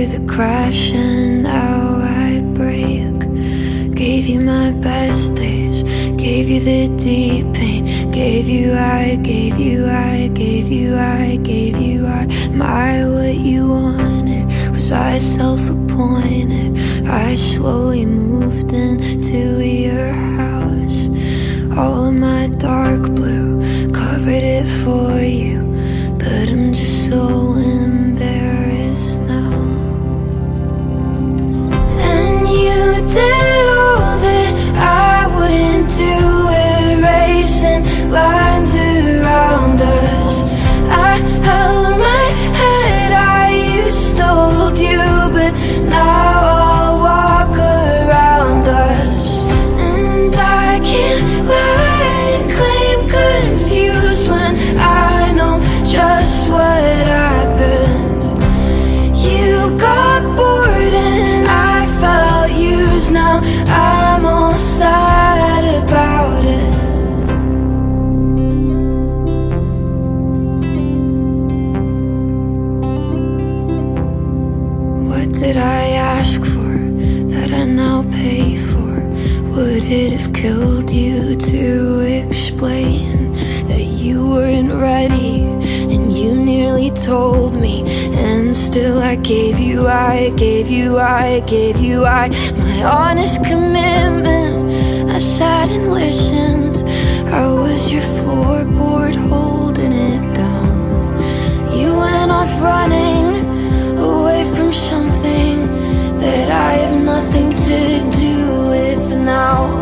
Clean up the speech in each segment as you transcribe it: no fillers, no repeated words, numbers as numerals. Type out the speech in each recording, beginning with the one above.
the crash and now I break. Gave you my best days, gave you the deep pain. Gave you, I gave you, I gave you, I gave you, my what you wanted. Was I self-appointed? I slowly moved into your house. All of my dark blue covered it for you, but I'm just so embarrassed now. And you did all that I wouldn't do, erasing lines around us. I held my head, I used to hold you, but now I'll walk around us. And I can't lie and claim confused when I know just what happened. You got bored and I felt used, now I'm all sad about it. What did I ask for that I now pay for? Would it have killed you to explain that you weren't ready and you nearly told me? And still I gave you, I gave you, I gave you, my honest commitment. I sat and listened, I was your floorboard holding it down. You went off running away from something that I have nothing to do with now.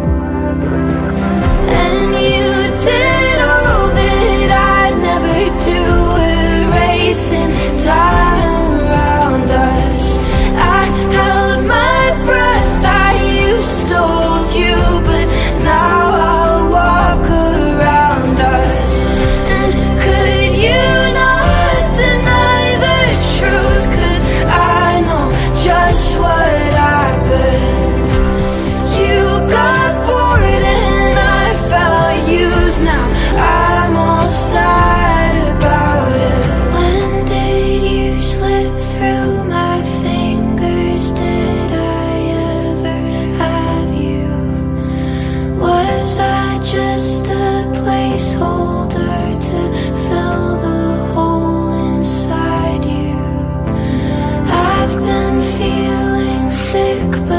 And you did all that I'd never do, erasing time around us. I held my breath, I used to hold you, but now I'll walk around us. And could you not deny the truth? 'Cause I know just what happened. You got bored and I felt used, now I'm all sad about it. When did you slip through my fingers? Did I ever have you? Was I just a placeholder to fill the hole inside you? I've been feeling sick, but